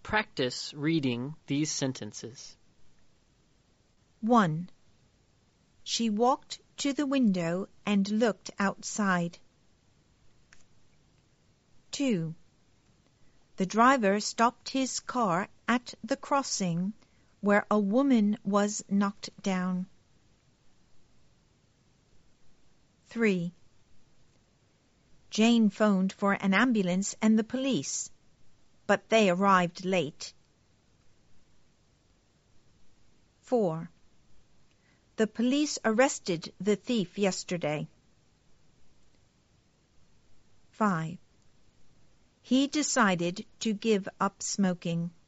Practice reading these sentences. 1. She walked to the window and looked outside. 2. The driver stopped his car at the crossing where a woman was knocked down. 3. Jane phoned for an ambulance and the police, but they arrived late. 4. The police arrested the thief yesterday. 5. He decided to give up smoking.